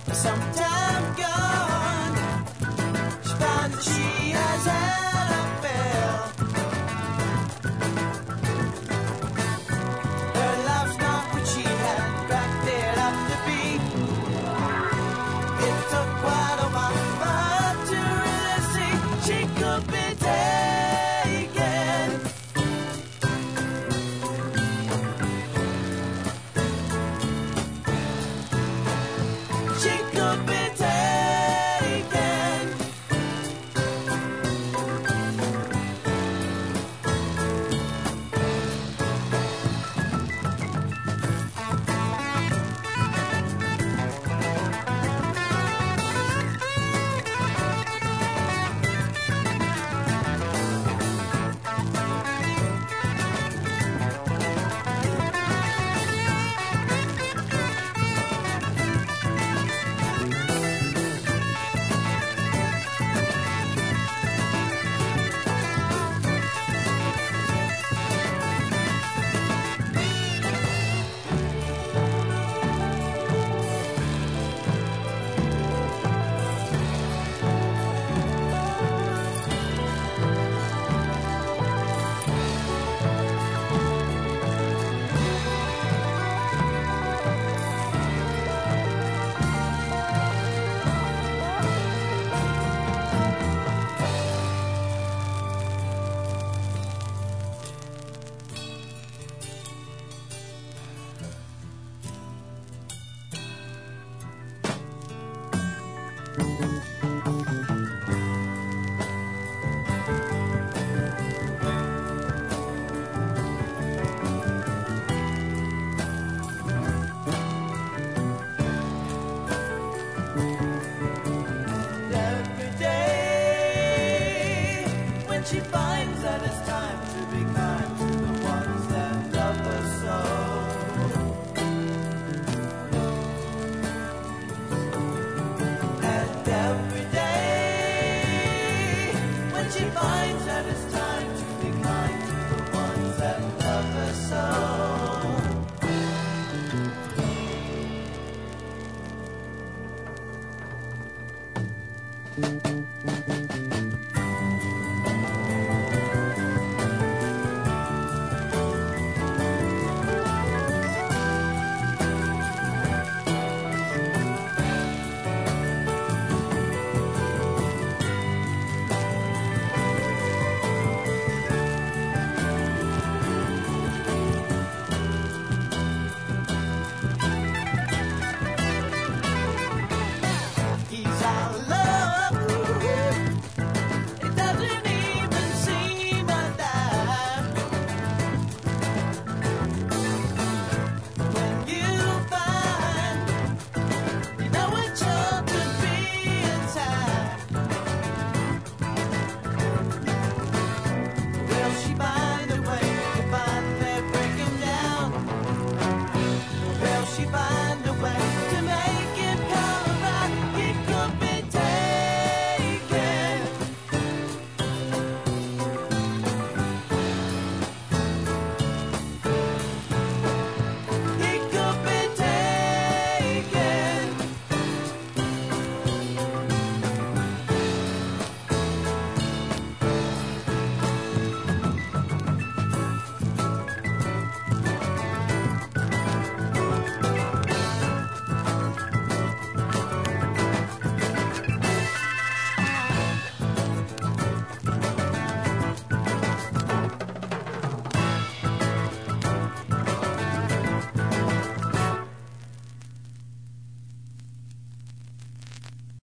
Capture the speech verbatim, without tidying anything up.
some time gone. She found that she has had a affair. Her life's not what she had cracked it up to be. It took quite a while for her to really see she could be taken. She could be taken. Every day when she finds that it's time to be kind to the ones that love her so. And every day when she finds that it's time to be kind to the ones that love her so. Thank you.